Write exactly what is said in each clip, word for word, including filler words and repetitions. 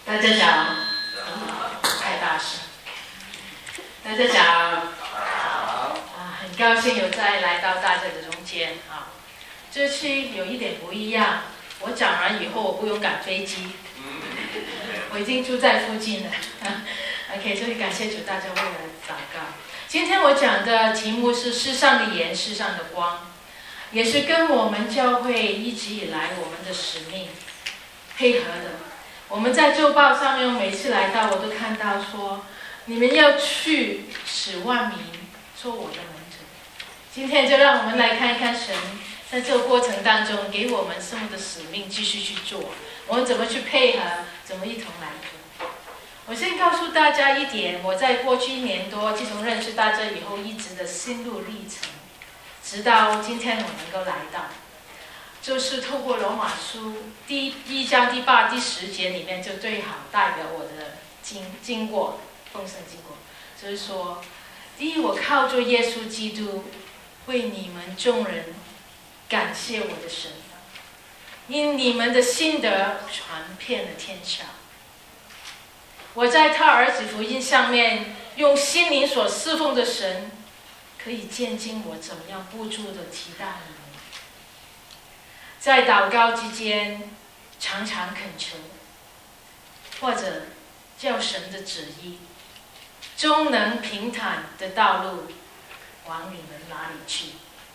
大家早，太大声。大家早，啊，很高兴有再来到大家的中间啊。这期有一点不一样，我讲完以后我不用赶飞机，我已经住在附近了。OK， 所以感谢主，大家为了祷告。今天我讲的题目是世上的盐，世上的光，也是跟我们教会一直以来我们的使命配合的。我们在周报上面，每次来到我都看到说，你们要去使万民做我的门徒。今天就让我们来看一看神在这个过程当中给我们什么的使命，继续去做，我们怎么去配合，怎么一同来做。我先告诉大家一点，我在过去一年多，自从认识大家以后，一直的心路历程，直到今天我能够来到。就是透过罗马书第一章第八、第十节里面，就最好代表我的经经过，丰盛经过。就是说，第一，我靠着耶稣基督为你们众人感谢我的神，因你们的信德传遍了天下。我在他儿子福音上面，用心灵所侍奉的神，可以见证我怎么样不住的提到你们。在祷告之间，常常恳求，或者叫神的旨意，终能平坦的道路往你们哪里去。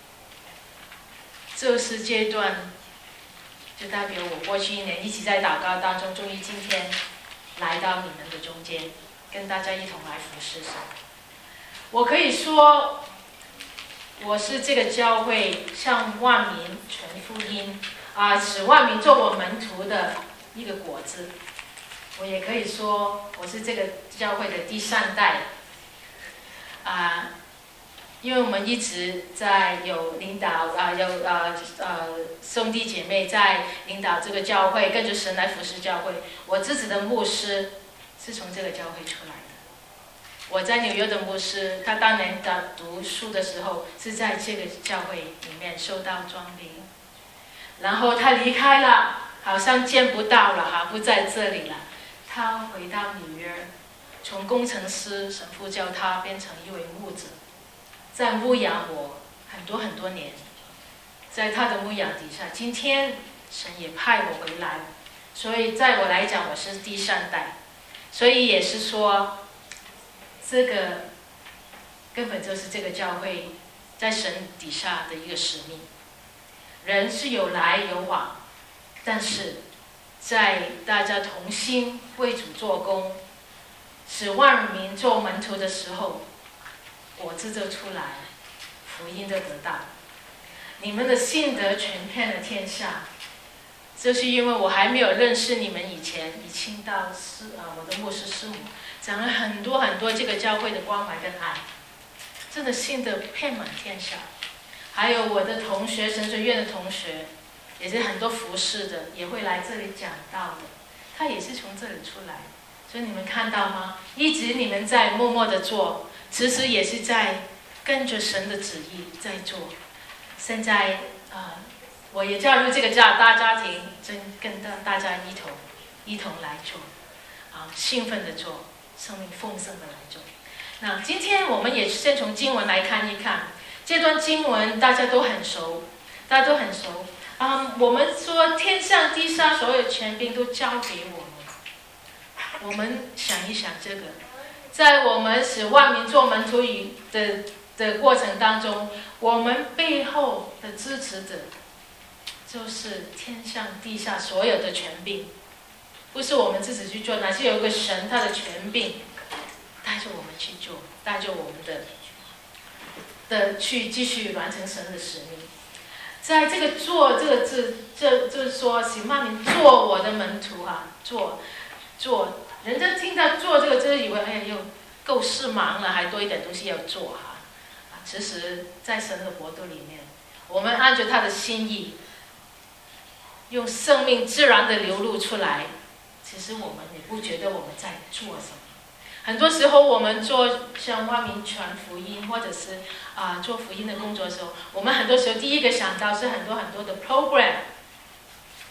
这是阶段，就代表我过去一年一起在祷告当中，终于今天来到你们的中间，跟大家一同来服侍神。我可以说，我是这个教会向万民传福音啊，使万民做我门徒的一个果子。我也可以说，我是这个教会的第三代啊，因为我们一直在有领导啊，有呃呃兄弟姐妹在领导这个教会，跟着神来服侍教会。我自己的牧师是从这个教会出来的。我在纽约的牧师，他当年的读书的时候是在这个教会里面受到装备，然后他离开了，好像见不到了哈，不在这里了。他回到纽约，从工程师神父叫他变成一位牧者，在牧养我很多很多年，在他的牧养底下，今天神也派我回来，所以在我来讲，我是第三代，所以也是说。这个根本就是这个教会在神底下的一个使命。人是有来有往，但是在大家同心为主做工，使万民做门徒的时候，果子就出来，福音就得到。你们的信德传遍了天下，就是因为我还没有认识你们以前，已经到师啊，我的牧师师母讲了很多很多这个教会的关怀跟爱，真的信得遍满天下。还有我的同学，神学院的同学，也是很多服侍的，也会来这里讲道的，他也是从这里出来。所以你们看到吗？一直你们在默默的做，其实也是在跟着神的旨意在做。现在啊、呃，我也加入这个家大家庭，真跟大家一同一同来做，啊，兴奋的做。生命丰盛的来做。那今天我们也先从经文来看一看，这段经文大家都很熟，大家都很熟啊、嗯。我们说天上地下所有权柄都交给我们，我们想一想这个，在我们使万民做门徒的的过程当中，我们背后的支持者就是天上地下所有的权柄。不是我们自己去做，乃是有一个神他的权柄带着我们去做，带着我们的的去继续完成神的使命。在这个做这个字，这就是说，使万民做我的门徒哈，做做，人家听到做这个字，以为哎呀又够事忙了，还多一点东西要做哈。啊，其实，在神的国度里面，我们按照他的心意，用生命自然的流露出来。其实我们也不觉得我们在做什么。很多时候我们做向万民传福音，或者是啊、呃、做福音的工作的时候，我们很多时候第一个想到是很多很多的 program，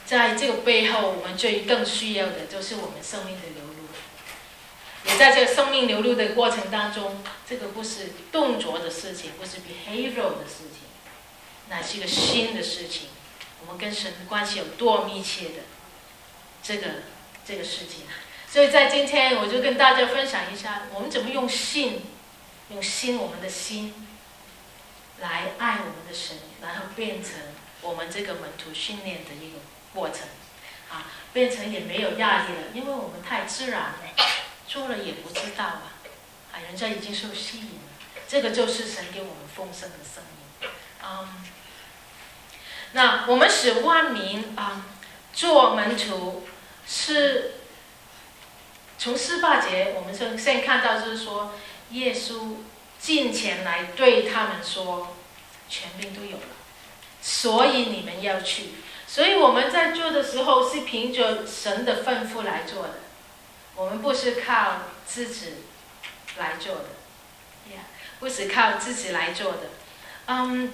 在这个背后，我们最更需要的就是我们生命的流露。也在这个生命流露的过程当中，这个不是动作的事情，不是 behavioral 的事情，那是一个新的事情。我们跟神的关系有多密切的这个这个事情。所以在今天，我就跟大家分享一下，我们怎么用信，用心我们的心来爱我们的神，然后变成我们这个门徒训练的一个过程，啊，变成也没有压力了，因为我们太自然了，做了也不知道啊，啊，人家已经受吸引了，这个就是神给我们丰盛的生命，嗯，那我们使万民啊做门徒，是从十八节我们现在看到就是说，耶稣近前来对他们说，权柄都有了，所以你们要去。所以我们在做的时候是凭着神的吩咐来做的，我们不是靠自己来做的， yeah, 不是靠自己来做的。嗯，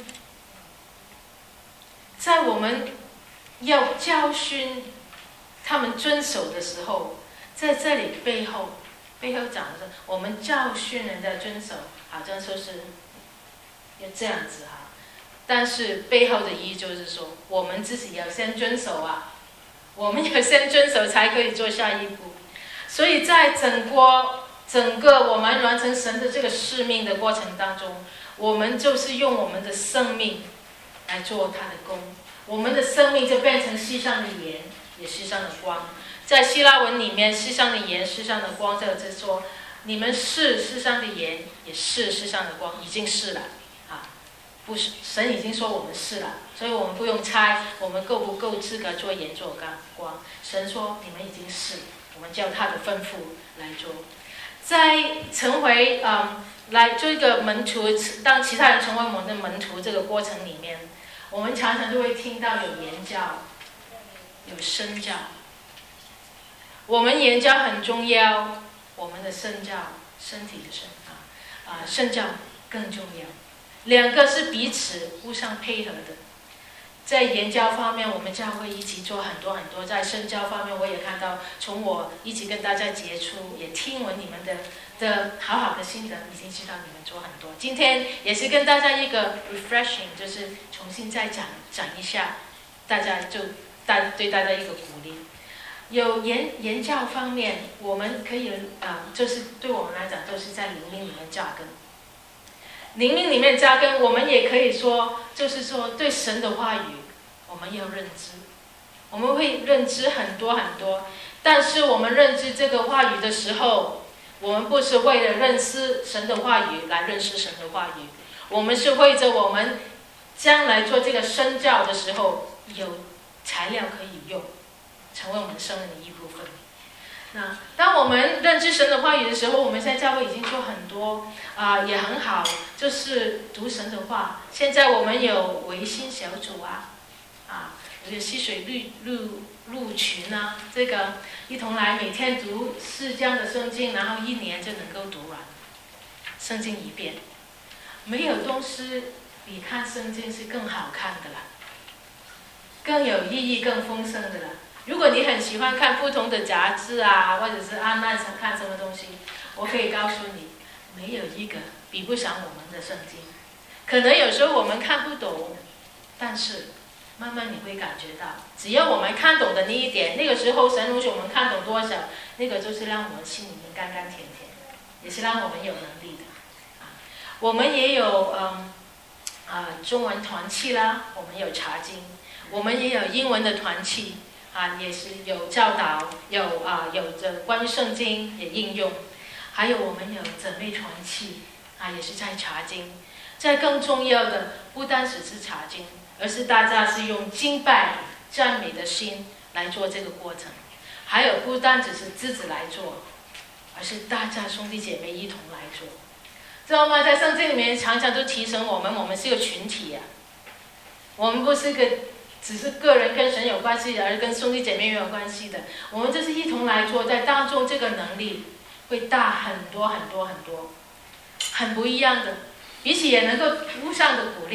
在我们要教训他们遵守的时候，在这里背后背后讲的是，我们教训人家遵守，好像说是要这样子哈。但是背后的意义就是说，我们自己要先遵守啊，我们要先遵守才可以做下一步。所以在整个整个我们完成神的这个使命的过程当中，我们就是用我们的生命来做他的工，我们的生命就变成世上的盐，也世上的光。在希腊文里面，世上的盐，世上的光，这个是说，你们是世上的盐，也是世上的光，已经是了。不是，神已经说我们是了，所以我们不用猜我们够不够资格做盐做光。神说你们已经是，我们叫他的吩咐来做。在成为嗯来做一个门徒，当其他人成为我们的门徒这个过程里面，我们常常都会听到有言教，有身教。我们言教很重要，我们的身教，身体的身啊啊身教更重要。两个是彼此互相配合的，在言教方面，我们教会一起做很多很多；在身教方面，我也看到，从我一起跟大家接触，也听闻你们的的好好的心得，已经知道你们做很多。今天也是跟大家一个 refreshing， 就是重新再讲讲一下，大家就大对大家一个鼓励。有言言教方面，我们可以啊、呃，就是对我们来讲，都是在灵命里面扎根。灵命里面扎根，我们也可以说，就是说对神的话语，我们要认知，我们会认知很多很多。但是我们认知这个话语的时候，我们不是为了认识神的话语来认识神的话语，我们是为着我们将来做这个身教的时候，有材料可以用，成为我们生命的一部分。那当我们认知神的话语的时候，我们现在教会已经做很多啊、呃，也很好，就是读神的话。现在我们有维新小组啊，啊，有溪水路路路群啊，这个一同来每天读四章的圣经，然后一年就能够读完圣经一遍。没有东西比看圣经是更好看的了，更有意义、更丰盛的了。如果你很喜欢看不同的杂志啊，或者是按那上看什么东西，我可以告诉你，没有一个比不上我们的圣经。可能有时候我们看不懂，但是慢慢你会感觉到，只要我们看懂的那一点，那个时候神容许我们看懂多少，那个就是让我们心里面甘甘甜甜，也是让我们有能力的。啊，我们也有嗯啊中文团契啦，我们有查经，我们也有英文的团契。啊，也是有教导，有啊，有着关于圣经也应用，还有我们有姊妹团契，啊，也是在查经。在更重要的，不单只是查经，而是大家是用敬拜、赞美的心来做这个过程。还有不单只是自己来做，而是大家兄弟姐妹一同来做，知道吗？在圣经里面常常都提醒我们，我们是个群体呀、啊，我们不是个。只是个人跟神有关系的，而跟兄弟姐妹有关系的，我们就是一同来做，在当中这个能力会大很多很多很多，很不一样的，彼此也能够互相的鼓励。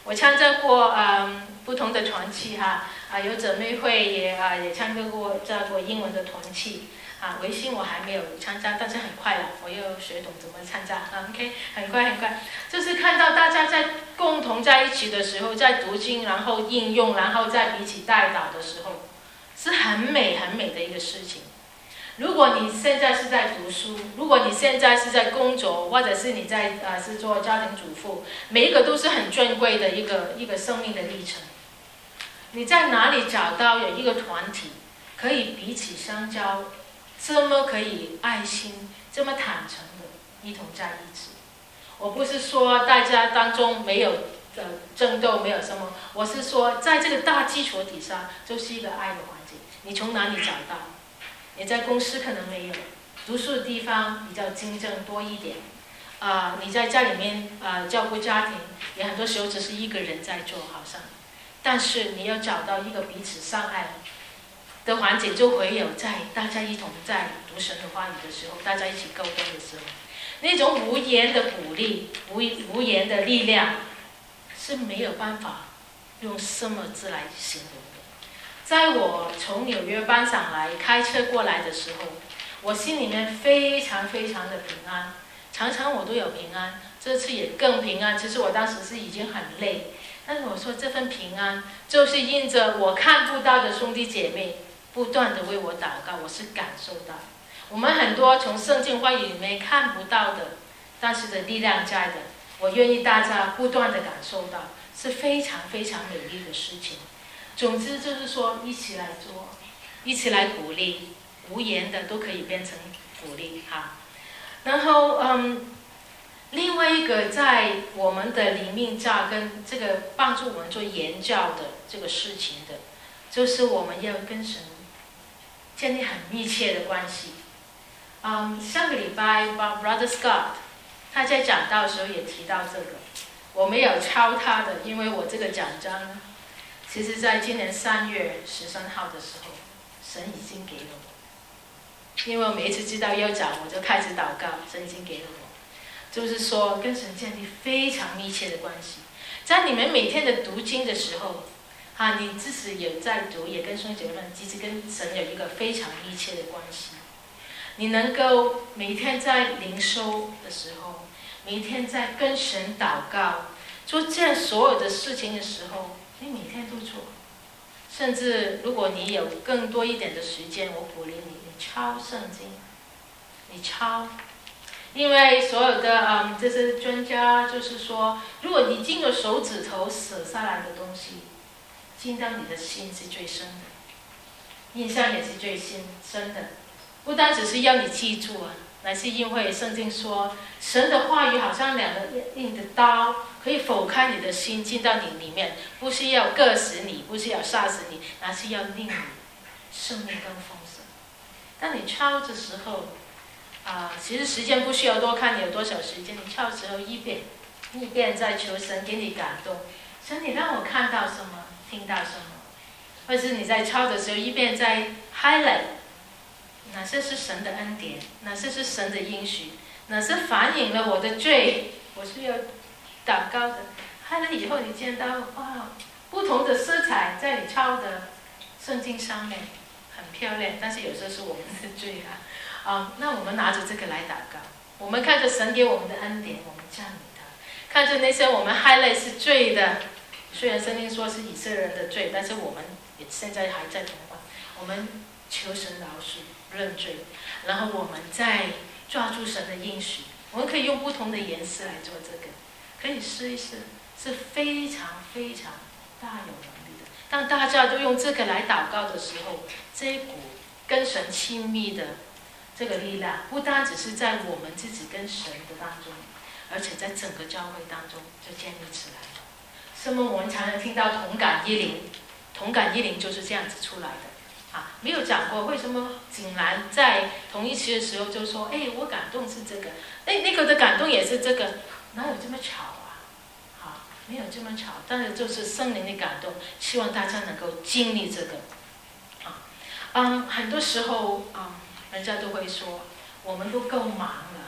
我参加过嗯不同的团契哈，啊有姊妹会也啊也参加过加过英文的团契，啊微信我还没有参加，但是很快了，我又学懂怎么参加啊 ，OK， 很快很快，就是看到大家在共同在一起的时候，在读经，然后应用，然后在彼此带导的时候，是很美很美的一个事情。如果你现在是在读书，如果你现在是在工作，或者是你在呃是做家庭主妇，每一个都是很珍贵的一个一个生命的历程。你在哪里找到有一个团体可以彼此相交，这么可以爱心，这么坦诚的一同在一起？我不是说大家当中没有呃争斗，没有什么，我是说在这个大基础底下，就是一个爱的环境。你从哪里找到？你在公司可能没有，读书的地方比较竞争多一点，啊、呃，你在家里面啊、呃、照顾家庭，也很多时候只是一个人在做，好像，但是你要找到一个彼此相爱的环境，就会有在大家一同在读神的话语的时候，大家一起沟通的时候，那种无言的鼓励，无无言的力量，是没有办法用什么字来形容的。在我从纽约搬上来开车过来的时候，我心里面非常非常的平安，常常我都有平安，这次也更平安。其实我当时是已经很累，但是我说这份平安就是因着我看不到的兄弟姐妹不断的为我祷告，我是感受到。我们很多从圣经话语里面看不到的，但是的力量在的，我愿意大家不断的感受到，是非常非常美丽的事情。总之就是说，一起来做，一起来鼓励，无言的都可以变成鼓励哈。然后嗯，另外一个在我们的灵命教跟这个帮助我们做言教的这个事情的，就是我们要跟神建立很密切的关系。嗯，上个礼拜 Brother Scott 他在讲道的时候也提到这个，我没有抄他的，因为我这个讲章。其实在今年三月十三号的时候，神已经给了我，因为我每一次知道要讲，我就开始祷告，神已经给了我，就是说跟神建立非常密切的关系。在你们每天的读经的时候，啊，你即使有在读，也跟兄弟姐妹们，其实跟神有一个非常密切的关系。你能够每天在灵修的时候，每天在跟神祷告，做这样所有的事情的时候。你每天都做，甚至如果你有更多一点的时间，我鼓励你，你抄圣经，你抄，因为所有的嗯这些专家就是说，如果你经过手指头写下来的东西，进到你的心是最深的，印象也是最深深的，不单只是要你记住啊，乃是因为圣经说，神的话语好像两个硬的刀。可以剖开你的心，进到你里面，不是要割死你，不是要杀死你，而是要令你生命更丰盛。当你抄的时候，啊、呃，其实时间不需要多，看你有多少时间。你抄的时候一遍一遍在求神给你感动，神你让我看到什么，听到什么，或是你在抄的时候一遍在 highlight， 哪些是神的恩典，哪些是神的应许，哪些反映了我的罪，我是要。祷告的，看了以后你见到哇，不同的色彩在你抄的圣经上面很漂亮，但是有时候是我们的罪啊，啊、嗯，那我们拿着这个来祷告，我们看着神给我们的恩典，我们赞美他，看着那些我们 highlight 是罪的，虽然圣经说是以色列人的罪，但是我们也现在还在同化，我们求神饶恕认罪，然后我们再抓住神的应许，我们可以用不同的颜色来做这个。可以试一试，是非常非常大有能力的。当大家都用这个来祷告的时候，这一股跟神亲密的这个力量，不单只是在我们自己跟神的当中，而且在整个教会当中就建立起来了。什么我们常常听到同感一灵，同感一灵就是这样子出来的。啊，没有讲过为什么竟然在同一期的时候就说，哎，我感动是这个，哎，那个的感动也是这个。哪有这么巧啊？好，没有这么巧，但是就是圣灵的感动，希望大家能够经历这个。啊，嗯，很多时候啊、嗯，人家都会说，我们都够忙了，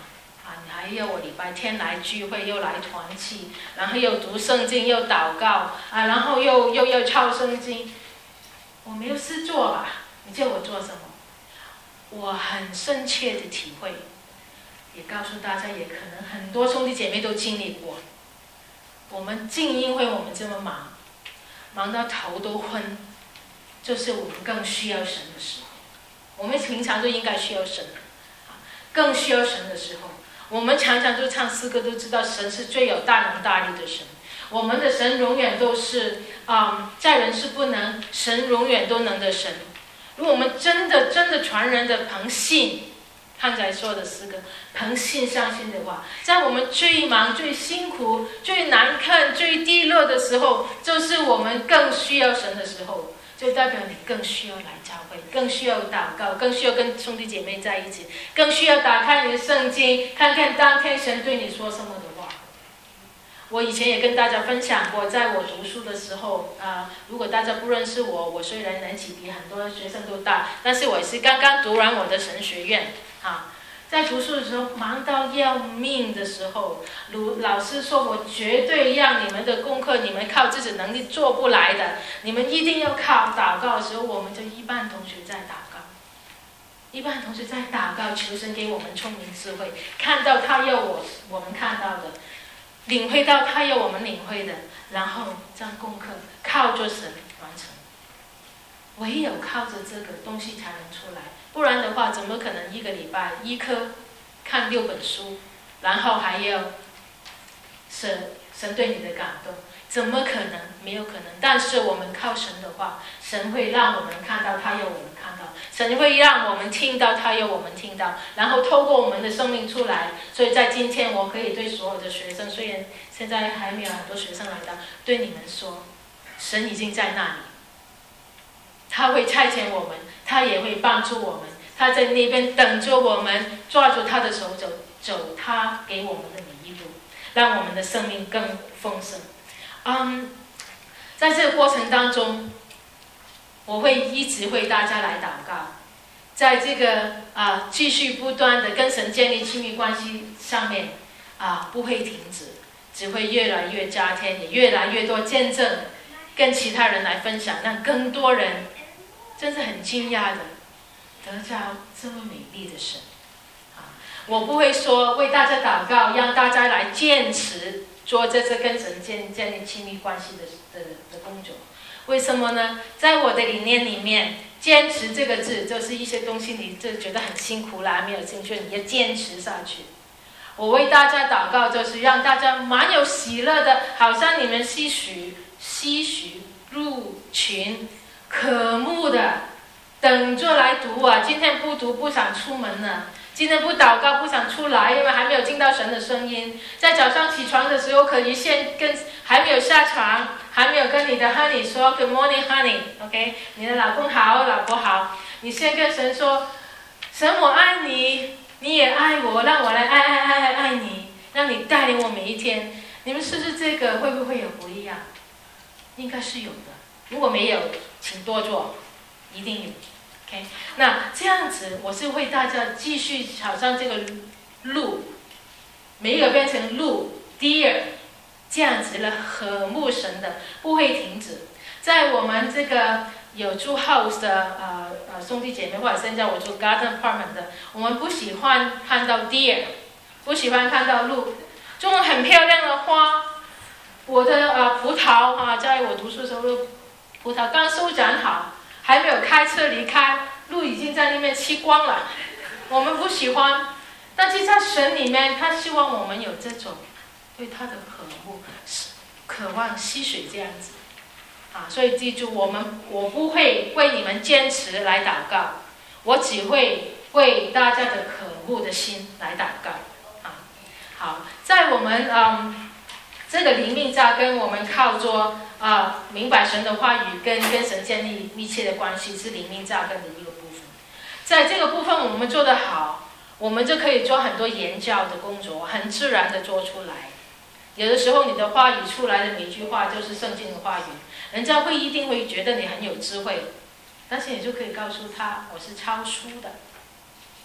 啊，你还要我礼拜天来聚会，又来团契，然后又读圣经，又祷告啊，然后又又要抄圣经，我没有事做吧？你叫我做什么？我很深切的体会，也告诉大家，也可能很多兄弟姐妹都经历过。我们正因为我们这么忙，忙到头都昏，就是我们更需要神的时候。我们平常就应该需要神，更需要神的时候，我们常常就唱诗歌，都知道神是最有大能大力的神。我们的神永远都是啊、嗯，在人是不能，神永远都能的神。如果我们真的真的传人的凭信，刚才说的诗歌，凭信相信的话，在我们最忙、最辛苦、最难看、最低落的时候，就是我们更需要神的时候。就代表你更需要来教会，更需要祷告，更需要跟兄弟姐妹在一起，更需要打开你的圣经，看看当天神对你说什么的话。我以前也跟大家分享过，在我读书的时候，啊、呃，如果大家不认识我，我虽然年纪比很多学生都大，但是我也是刚刚读完我的神学院，啊。在读书的时候忙到要命的时候，老师说我绝对让你们的功课你们靠自己能力做不来的，你们一定要靠祷告的时候，我们就一半同学在祷告，一半同学在祷告，求神给我们聪明智慧，看到他要我我们看到的，领会到他要我们领会的，然后将功课靠着神完成。唯有靠着这个东西才能出来。不然的话，怎么可能一个礼拜一科看六本书，然后还要神神对你的感动？怎么可能？没有可能。但是我们靠神的话，神会让我们看到他要我们看到，神会让我们听到他要我们听到，然后透过我们的生命出来。所以在今天，我可以对所有的学生，虽然现在还没有很多学生来到，对你们说，神已经在那里，他会差遣我们。他也会帮助我们，他在那边等着我们，抓住他的手走，走他给我们的每一步，让我们的生命更丰盛。嗯，在这个过程当中，我会一直为大家来祷告，在这个啊、呃、继续不断的跟神建立亲密关系上面啊、呃、不会停止，只会越来越加添，也越来越多见证，跟其他人来分享，让更多人。真是很惊讶的，得着这么美丽的神，啊！我不会说为大家祷告，让大家来坚持做这次跟神建建立亲密关系的的的工作。为什么呢？在我的理念里面，坚持这个字就是一些东西你就觉得很辛苦啦，没有兴趣，你要坚持下去。我为大家祷告，就是让大家蛮有喜乐的，好像你们吸取吸取入群。渴慕的，等着来读啊！今天不读不想出门了，今天不祷告不想出来，因为还没有听到神的声音。在早上起床的时候，可以先跟还没有下床，还没有跟你的 honey 说 Good morning honey，OK， 你的老公好，老婆好，你先跟神说，神我爱你，你也爱我，让我来爱爱爱爱爱你，让你带领我每一天。你们试试这个会不会有不一样？应该是有的。如果没有，请多做，一定有。OK， 那这样子，我是为大家继续好像这个路，没有变成路 ，deer， 这样子的和睦神的，不会停止。在我们这个有住 house 的呃呃兄弟姐妹，或者现在我住 garden apartment 的，我们不喜欢看到 deer， 不喜欢看到路，这种很漂亮的花。我的呃葡萄啊，在我读书的时候，葡萄刚收展好，还没有开车离开，路已经在那边吃光了。我们不喜欢，但是在神里面，他希望我们有这种对他的渴慕、渴望吸水这样子啊。所以记住，我们我不会为你们坚持来祷告，我只会为大家的渴慕的心来祷告啊。好，在我们嗯。这个灵命扎根，我们靠着啊、呃、明白神的话语，跟跟神建立密切的关系，是灵命扎根的一个部分。在这个部分我们做得好，我们就可以做很多言教的工作，很自然的做出来。有的时候你的话语出来的每一句话就是圣经的话语，人家会一定会觉得你很有智慧，但是你就可以告诉他，我是抄书的，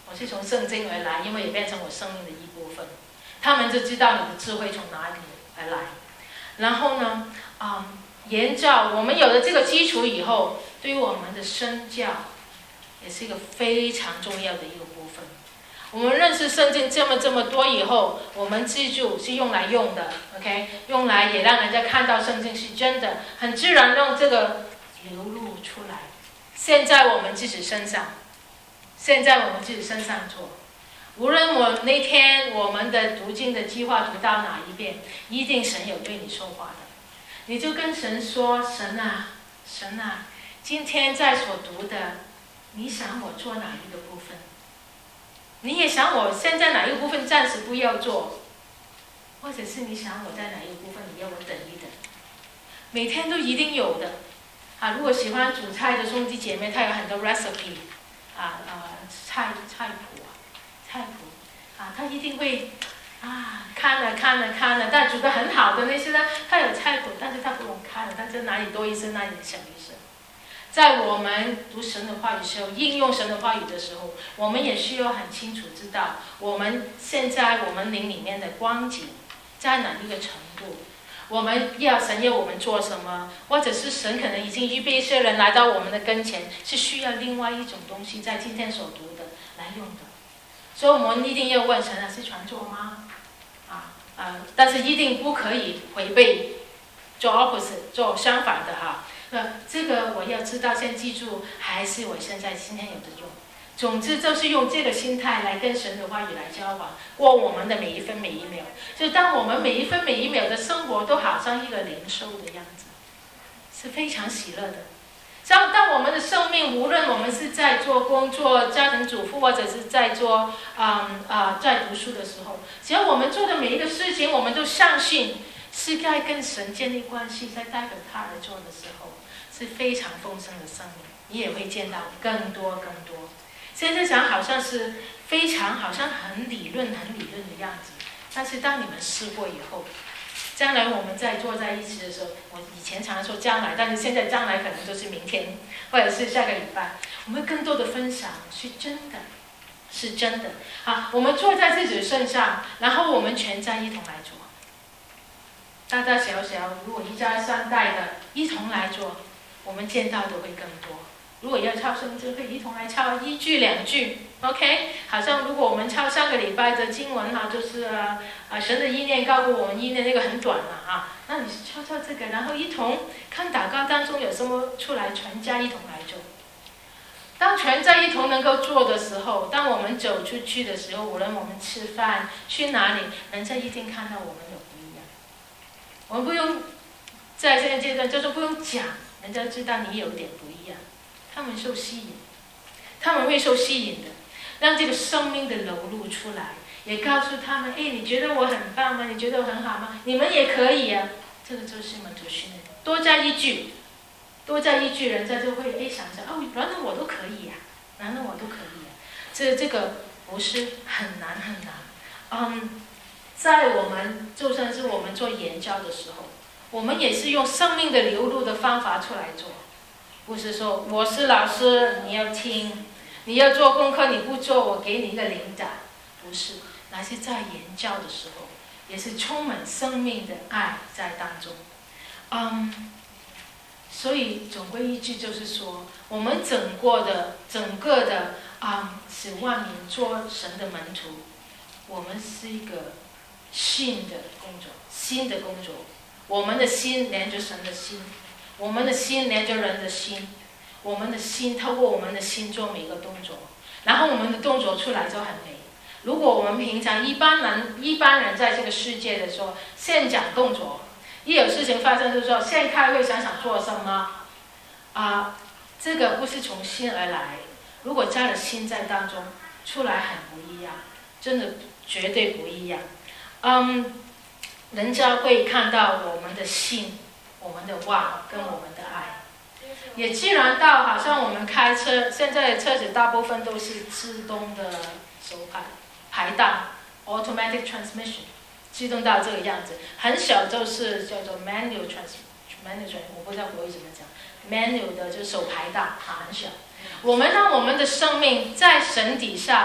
我是从圣经而来，因为也变成我生命的一部分。他们就知道你的智慧从哪里而来。然后呢，啊、嗯，言教，我们有了这个基础以后，对于我们的身教，也是一个非常重要的一个部分。我们认识圣经这么这么多以后，我们记住是用来用的 ，OK， 用来也让人家看到圣经是真的，很自然让这个流露出来。现在我们自己身上，现在我们自己身上做。无论我那天我们的读经的计划读到哪一遍，一定神有对你说话的。你就跟神说：“神啊，神啊，今天在所读的，你想我做哪一个部分？你也想我现在哪一个部分暂时不要做，或者是你想我在哪一个部分你要我等一等。”每天都一定有的。啊，如果喜欢煮菜的兄弟姐妹，他有很多 recipe， 啊啊菜菜谱啊，菜谱啊，他一定会啊看了看了看了，但煮得很好的那些呢，他有菜谱，但是他不用看了，他就哪里多一声哪里小一声。在我们读神的话语的时候，应用神的话语的时候，我们也需要很清楚知道，我们现在我们灵里面的光景在哪一个程度。我们要神要我们做什么，或者是神可能已经预备一些人来到我们的跟前，是需要另外一种东西在今天所读的来用的。所以我们一定要问神啊，是传做吗？啊啊，但是一定不可以违背，做 opposite， 做相反的哈。那这个我要知道，先记住，还是我现在今天有的用。总之就是用这个心态来跟神的话语来交往，过我们的每一分每一秒。就当我们每一分每一秒的生活都好像一个灵修的样子，是非常喜乐的。当当我们的生命，无论我们是在做工作、家庭主妇，或者是在做嗯啊、呃、在读书的时候，只要我们做的每一个事情，我们都相信是在跟神建立关系，在代表他而做的时候，是非常丰盛的生命。你也会见到更多更多。现在讲好像是非常好像很理论很理论的样子，但是当你们试过以后，将来我们在坐在一起的时候，我以前常说将来，但是现在将来可能就是明天或者是下个礼拜，我们更多的分享是真的，是真的。好，我们坐在自己的身上，然后我们全家一同来做，大大小小，如果一家三代的一同来做，我们见到的会更多。如果要抄圣经，可以一同来抄一句两句 ，OK？ 好像如果我们抄上个礼拜的经文哈，就是啊啊神的意念告诉我们意念那个很短嘛啊，那你抄抄这个，然后一同看祷告当中有什么出来，全家一同来做。当全家一同能够做的时候，当我们走出去的时候，无论我们吃饭去哪里，人家一定看到我们有不一样。我们不用在这个阶段就是不用讲，人家知道你有点不一样。他们受吸引，他们会受吸引的，让这个生命的流露出来，也告诉他们：哎，你觉得我很棒吗？你觉得我很好吗？你们也可以啊。这个就是门徒训练，多加一句，多加一句，人家就会哎想想哦，原来我都可以呀、啊，原来我都可以呀、啊。这这个不是很难很难。嗯，在我们就算是我们做研教的时候，我们也是用生命的流露的方法出来做。不是说我是老师，你要听，你要做功课，你不做，我给你一个灵感，不是，那是在研教的时候，也是充满生命的爱在当中。嗯，所以总归一句就是说，我们整个的整个的啊，使万民做神的门徒，我们是一个新的工作，新的工作，我们的心连着神的心。我们的心连着人的心，我们的心透过我们的心做每一个动作，然后我们的动作出来就很美。如果我们平常一般人一般人在这个世界的时候，先讲动作，一有事情发生就说先开会想想做什么，啊，这个不是从心而来。如果加了心在当中，出来很不一样，真的绝对不一样。嗯，人家会看到我们的心。我们的话跟我们的爱，也既然到好像我们开车，现在的车子大部分都是自动的手排排档 automatic transmission， 自动到这个样子，很小就是叫做 manual transmission， 我不知道国语怎么讲 ，manual 的就是手排档啊，很小。我们让我们的生命在神底下被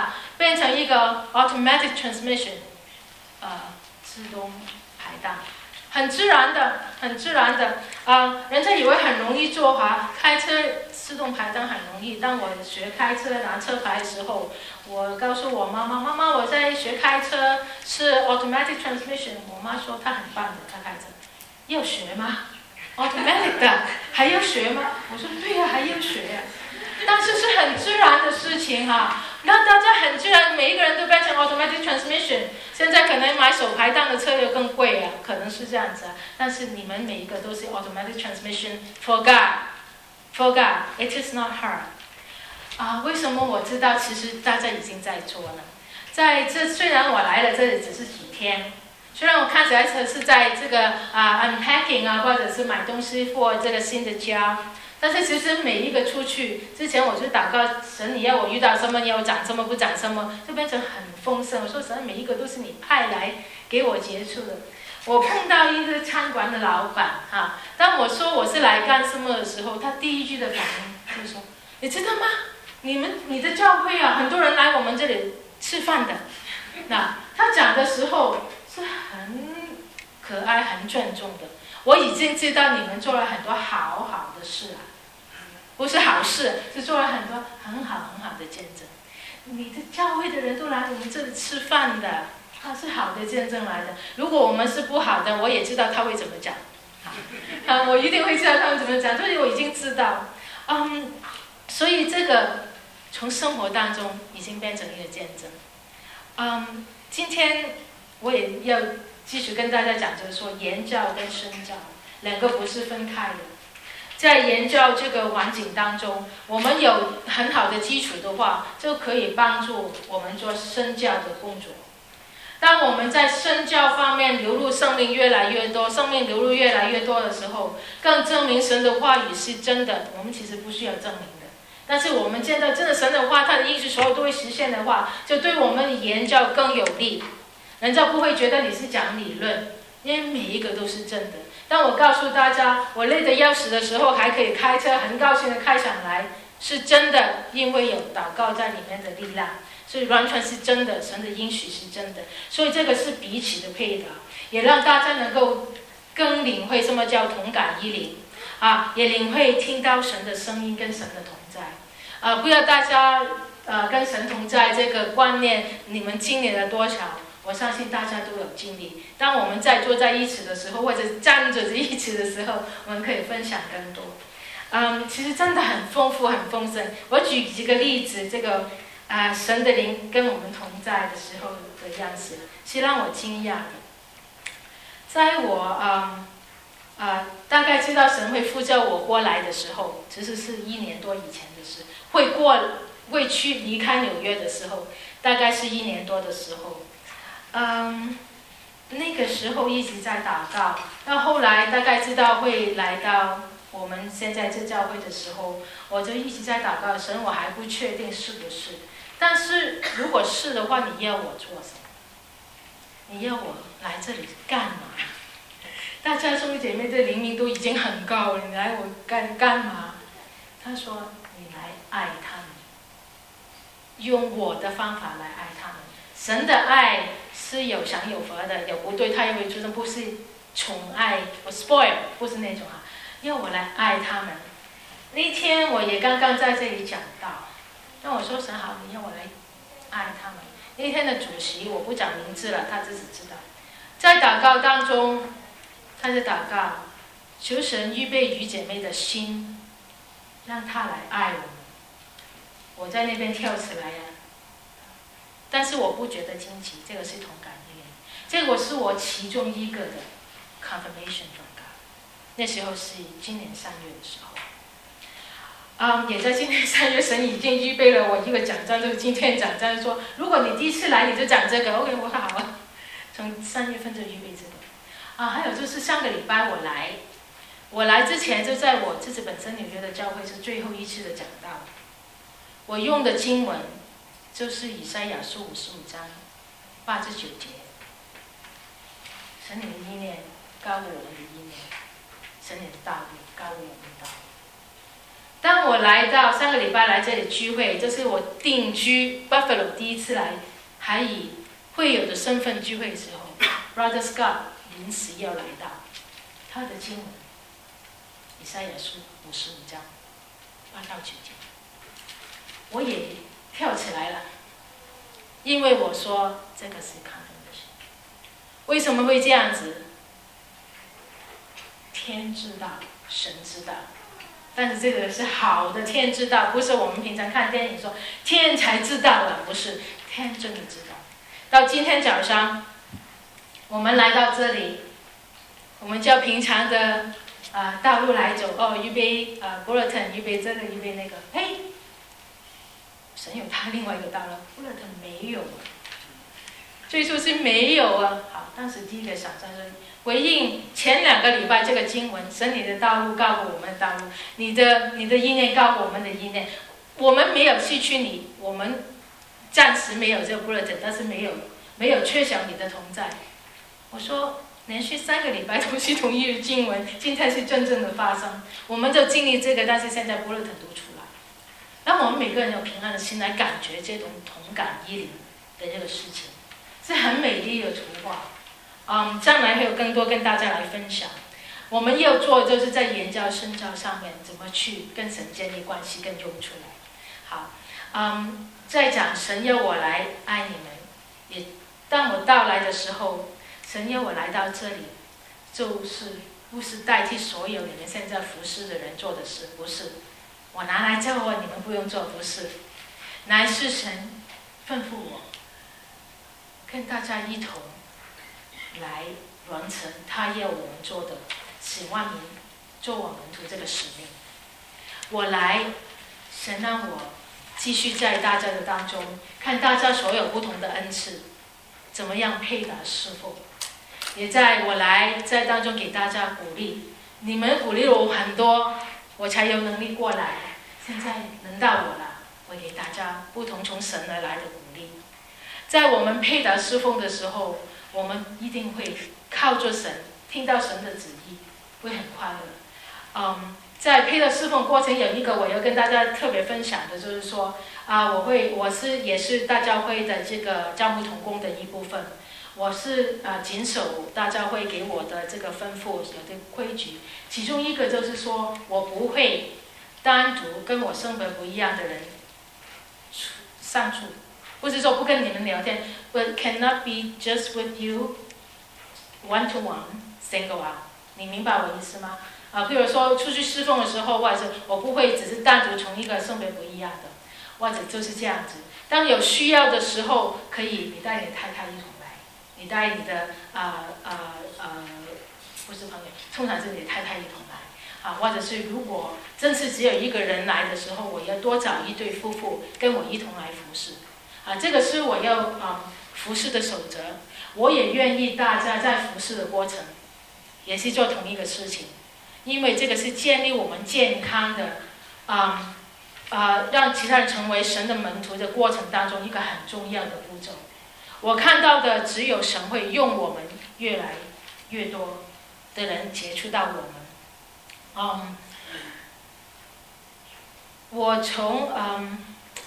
变成一个 automatic transmission， 呃，自动排档，很自然的，很自然的。啊、呃，人家以为很容易做哈，开车自动排档很容易。当我学开车拿车牌的时候，我告诉我妈妈，妈妈我在学开车是 automatic transmission。我妈说她很棒的，她开车。要学吗 ？automatic 的还要学吗？我说对呀、啊，还要学呀、啊。但是是很自然的事情哈、啊，让大家很自然，每一个人都变成 automatic transmission。现在可能买手排档的车又更贵啊，可能是这样子啊。但是你们每一个都是 automatic transmission for God，for God，it is not hard。啊，为什么我知道？其实大家已经在做了。在这虽然我来了这里只是几天，虽然我看起来是在这个啊 unpacking 啊，或者是买东西或这个新的家。但是其实每一个出去之前，我就祷告神，你要我遇到什么，你要我讲什么，不讲什么，就变成很丰盛。我说神，每一个都是你派来给我接触的。我碰到一个餐馆的老板哈、啊，当我说我是来干什么的时候，他第一句的反应就是说：“你知道吗？你们你的教会啊，很多人来我们这里吃饭的。”那他讲的时候是很可爱、很郑重的。我已经知道你们做了很多好好的事啊。不是好事，是做了很多很好很好的见证。你的教会的人都来我们这里吃饭的，啊，是好的见证来的。如果我们是不好的，我也知道他会怎么讲，啊，我一定会知道他们怎么讲，所以我已经知道，嗯，所以这个从生活当中已经变成一个见证。嗯，今天我也要继续跟大家讲，就是说言教跟身教两个不是分开的。在言教这个环境当中，我们有很好的基础的话，就可以帮助我们做身教的工作。当我们在身教方面流入生命越来越多，生命流入越来越多的时候，更证明神的话语是真的。我们其实不需要证明的，但是我们见到真的神的话，他的应许所有都会实现的话，就对我们的言教更有利。人家不会觉得你是讲理论，因为每一个都是真的。当我告诉大家，我累得要死的时候还可以开车，很高兴的开上来，是真的，因为有祷告在里面的力量，所以完全是真的，神的应许是真的，所以这个是彼此的配搭，也让大家能够更领会什么叫同感一灵啊，也领会听到神的声音跟神的同在啊，不要大家呃跟神同在这个观念，你们经历了多少？我相信大家都有经历。当我们在坐在一起的时候，或者站着一起的时候，我们可以分享更多。嗯，其实真的很丰富、很丰盛。我举几个例子，这个啊、呃，神的灵跟我们同在的时候的样子，是让我惊讶的。在我嗯啊、呃、大概知道神会呼叫我过来的时候，其实是一年多以前的事。会过会去离开纽约的时候，大概是一年多的时候。嗯，那个时候一直在祷告，到后来大概知道会来到我们现在这教会的时候，我就一直在祷告，神我还不确定是不是，但是如果是的话，你要我做什么？你要我来这里干嘛？大家兄弟姐妹的灵命都已经很高了，你来我干干嘛？他说你来爱他们，用我的方法来爱他们。神的爱是有赏有罚的，有不对他也会注重，不是宠爱我 spoil， 不是那种啊，要我来爱他们。那天我也刚刚在这里讲到，那我说神好，你要我来爱他们。那天的主席我不讲名字了，他自己知道。在祷告当中，他在祷告，求神预备于姐妹的心，让她来爱我们。我在那边跳起来呀、啊。但是我不觉得惊奇，这个是同感一灵，这个是我其中一个的 confirmation from God。那时候是今年三月的时候，嗯，也在今年三月，神已经预备了我一个奖章，就是今天奖章说，如果你第一次来你就讲这个 ，OK， 我说好啊，从三月份就预备这个。啊，还有就是上个礼拜我来，我来之前就在我自己本身纽约的教会是最后一次的讲道，我用的经文。就是以赛亚书五十五章八至九节，神你的意念高过我们的意念，神你的道路高过我们的道路。 当我来到上个礼拜来这里聚会，这是我定居 Buffalo 第一次来，还以会友的身份聚会的时候 ，Brother Scott 临时要来到，他的经文，以赛亚书五十五章八到九节，我也跳起来了，因为我说这个是抗争的事。为什么会这样子？天知道，神知道。但是这个是好的天知道，不是我们平常看电影说天才知道了，不是，天真的知道。到今天早上，我们来到这里，我们叫平常的啊、呃、道路来走，哦，预备啊 bulletin， 预备这个，预备那个，嘿，神有他另外一个道路 ，bulletin 没有啊，最初是没有啊。好，当时第一个想象是。回应前两个礼拜这个经文，神你的道路告诉我们的道路，你的你的意念告诉我们的意念，我们没有失去你，我们暂时没有这个 bulletin， 但是没有没有缺少你的同在。我说连续三个礼拜都是同一个经文，今天是真正的发生，我们就经历这个，但是现在 bulletin 读出来，让我们每个人有平安的心来感觉这种同感依灵的这个事情，是很美丽的图画。嗯，将来还有更多跟大家来分享。我们要做就是在言教身教上面怎么去跟神建立关系，更用出来。好，嗯，在讲神要我来爱你们，也当我到来的时候，神要我来到这里，就是不是代替所有你们现在服侍的人做的事，不是，我拿来叫我你们不用做，不是，乃是神吩咐我跟大家一同。来完成他要我们做的使万民做我门徒这个使命。我来，神让我继续在大家的当中看大家所有不同的恩赐怎么样配搭侍奉，也在我来在当中给大家鼓励，你们鼓励我很多，我才有能力过来。现在轮到我了，我给大家不同从神而来的鼓励。在我们配搭侍奉的时候，我们一定会靠着神，听到神的旨意，会很快乐。嗯，在配搭侍奉过程有一个我要跟大家特别分享的，就是说啊、呃，我会我是也是大教会的这个教牧同工的一部分，我是啊、呃、谨守大教会给我的这个吩咐有的规矩，其中一个就是说我不会单独跟我身份不一样的人相处。不是说不跟你们聊天 ，but cannot be just with you one to one single out。你明白我意思吗？啊，比如说出去侍奉的时候，或者是我不会只是单独从一个性别不一样的，或者就是这样子。当有需要的时候，可以你带你太太一同来，你带你的啊啊啊，不是朋友，通常是你的太太一同来。啊，或者是如果真是只有一个人来的时候，我要多找一对夫妇跟我一同来服侍。啊，这个是我要啊、嗯、服侍的守则。我也愿意大家在服侍的过程，也是做同一个事情，因为这个是建立我们健康的，啊、嗯、啊、呃，让其他人成为神的门徒的过程当中一个很重要的步骤。我看到的只有神会用我们越来越多的人接触到我们。嗯，我从嗯。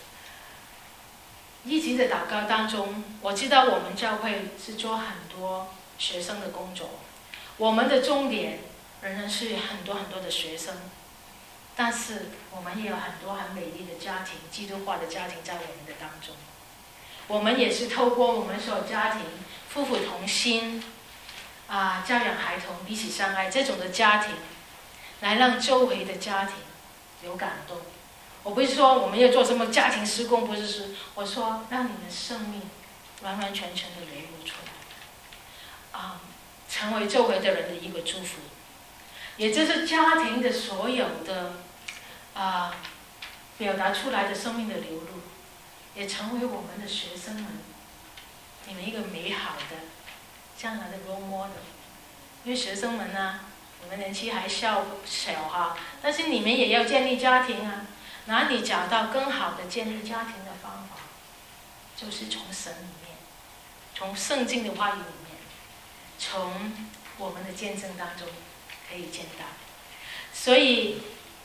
一直的祷告当中，我知道我们教会是做很多学生的工作，我们的重点仍然是很多很多的学生，但是我们也有很多很美丽的家庭，基督化的家庭在我们的当中。我们也是透过我们所有家庭夫妇同心啊、教养孩童彼此相爱这种的家庭，来让周围的家庭有感动。我不是说我们要做什么家庭施工，不是说，我说让你们生命完完全全的流露出来，啊、嗯，成为周围的人的一个祝福，也就是家庭的所有的啊、呃、表达出来的生命的流露，也成为我们的学生们，你们一个美好的将来的 role model。因为学生们呢、啊，你们年纪还小小哈，但是你们也要建立家庭啊。哪里找到更好的建立家庭的方法？就是从神里面，从圣经的话语里面，从我们的见证当中可以见到。所以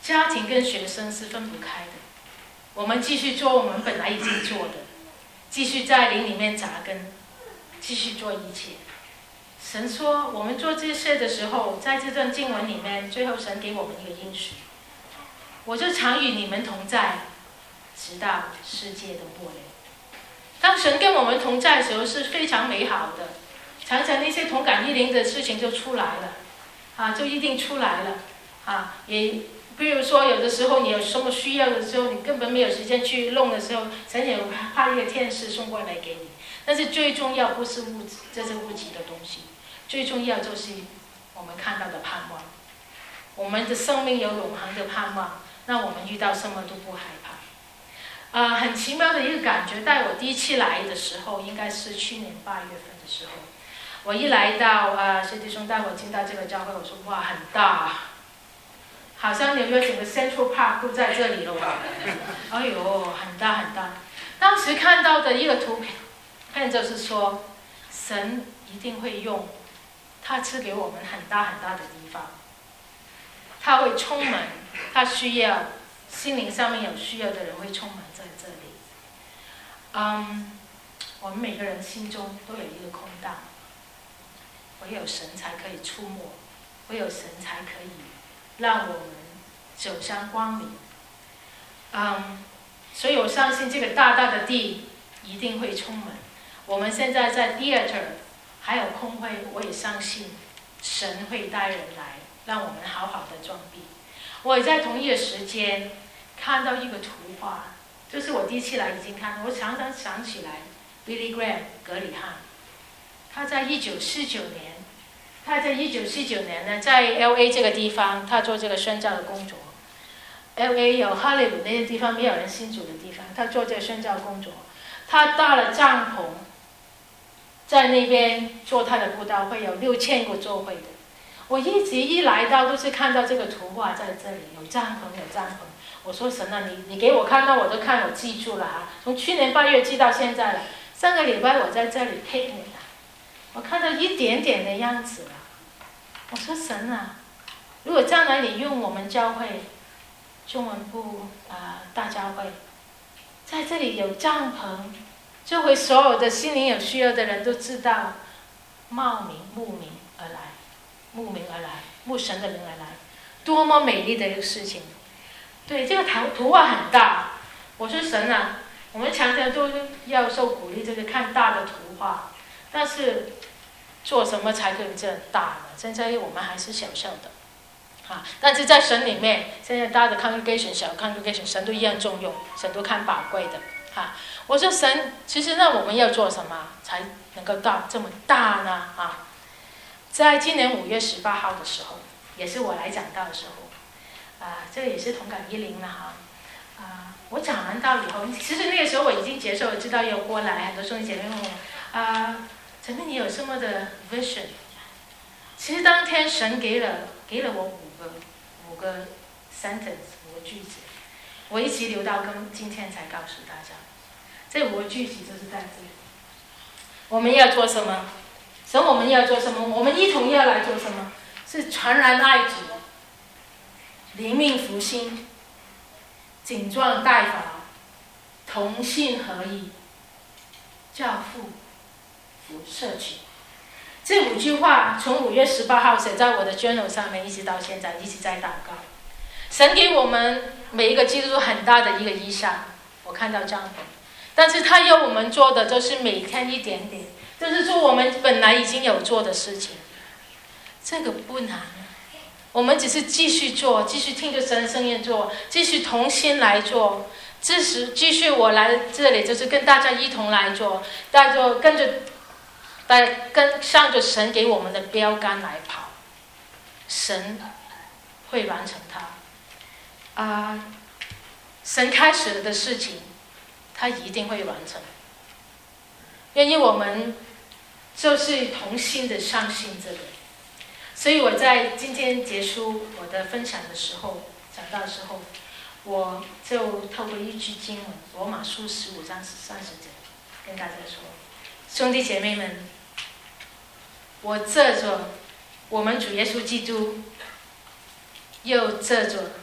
家庭跟学生是分不开的。我们继续做我们本来已经做的，继续在灵里面扎根，继续做一切。神说，我们做这些的时候，在这段经文里面，最后神给我们一个应许：我就常与你们同在，直到世界的末了。当神跟我们同在的时候，是非常美好的，常常那些同感异灵的事情就出来了，啊，就一定出来了，啊，也。比如说，有的时候你有什么需要的时候，你根本没有时间去弄的时候，神也派一个天使送过来给你。但是最重要不是物质，这是物质的东西，最重要就是我们看到的盼望。我们的生命有永恒的盼望，那我们遇到什么都不害怕。啊、呃，很奇妙的一个感觉，在我第一次来的时候，应该是去年八月份的时候，我一来到啊，谢弟兄带我进到这个教会，我说哇，很大。好像纽约整个 Central Park 都在这里了，哎呦，很大很大。当时看到的一个图片就是说，神一定会用他赐给我们很大很大的地方，他会充满，他需要心灵上面有需要的人会充满在这里。嗯，我们每个人心中都有一个空档，唯有神才可以触摸，唯有神才可以让我们走向光明。嗯，所以我相信这个大大的地一定会充满。我们现在在 theater 还有空会，我也相信神会带人来，让我们好好的装备。我也在同一个时间看到一个图画，就是我第一次来已经看到，我常常想起来 Billy Graham 格里汉，他在一九四九年。他在一九四九年呢，在 L A 这个地方，他做这个宣教的工作。L A 有哈利鲁那些地方没有人信主的地方，他做这个宣教工作。他搭了帐篷，在那边做他的布道会，有六千个座位的。我一直一来到都是看到这个图画在这里，有帐篷，有帐篷。我说神啊，你你给我看到我都看，我记住了啊！从去年八月记到现在了，上个礼拜我在这里陪你。我看到一点点的样子了，我说神啊，如果将来你用我们教会中文部啊、呃、大教会，在这里有帐篷，就会所有的心灵有需要的人都知道，冒名慕名而来，慕名而来，慕神的人而来，多么美丽的一个事情！对，这个图图画很大，我说神啊，我们常常都要受鼓励，这个看大的图画，但是。做什么才可以这样大呢？现在我们还是小小的，啊！但是在神里面，现在大的 congregation 小 congregation 神都一样重用，神都看宝贵的，啊！我说神，其实那我们要做什么才能够到这么大呢？啊！在今年五月十八号的时候，也是我来讲道的时候，啊，这个也是同感一零了哈，啊，我讲完道以后，其实那个时候我已经接受，知道要过来，很多兄弟姐妹问我，啊。陈妹，你有什么的 vision？ 其实当天神给了给了我五个五个 sentence 五个句子，我一直留到跟今天才告诉大家。这五个句子就是在这里。我们要做什么？神我们要做什么？我们一同要来做什么？是传然爱主，灵命复兴，锦状待发，同心合一，教父。社区，这五句话从五月十八号写在我的 journal 上面，一直到现在一直在祷告。神给我们每一个基督徒很大的一个衣裳，我看到帐篷，但是他要我们做的都是每天一点点，就是做我们本来已经有做的事情。这个不难，我们只是继续做，继续听着神的声音做，继续同心来做。这时继续我来这里就是跟大家一同来做，大家就跟着。来跟上着神给我们的标杆来跑，神会完成它。啊、呃，神开始了的事情，他一定会完成。因为我们就是同心的相信这个，所以我在今天结束我的分享的时候，讲到的时候，我就透过一句经文，罗马书十五章三十节，跟大家说，兄弟姐妹们。我借着我们主耶稣基督，又借着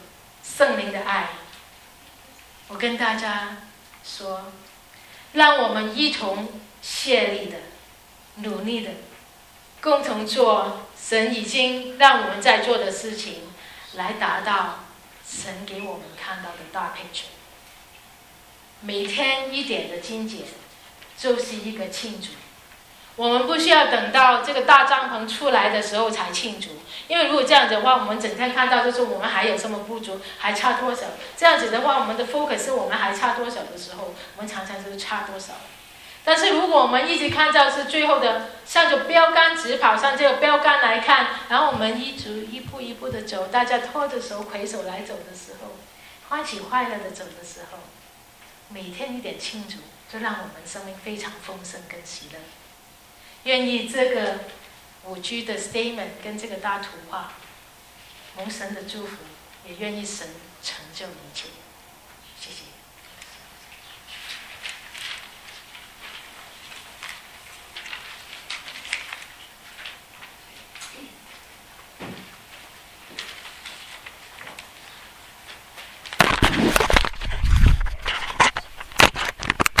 圣灵的爱。我跟大家说，让我们一同协力的、努力的，共同做神已经让我们在做的事情，来达到神给我们看到的大 picture。每天一点的精简，就是一个庆祝。我们不需要等到这个大帐篷出来的时候才庆祝，因为如果这样子的话，我们整天看到就是我们还有什么不足，还差多少。这样子的话，我们的 focus 是我们还差多少的时候，我们常常就是差多少。但是如果我们一直看到是最后的，向着标杆直跑，向这个标杆来看，然后我们一直一步一步的走，大家拖着手携手来走的时候，欢喜快乐的走的时候，每天一点庆祝，就让我们生命非常丰盛跟喜乐。愿意这个五 G 的 statement 跟这个大图画，蒙神的祝福，也愿意神成就一切。谢谢。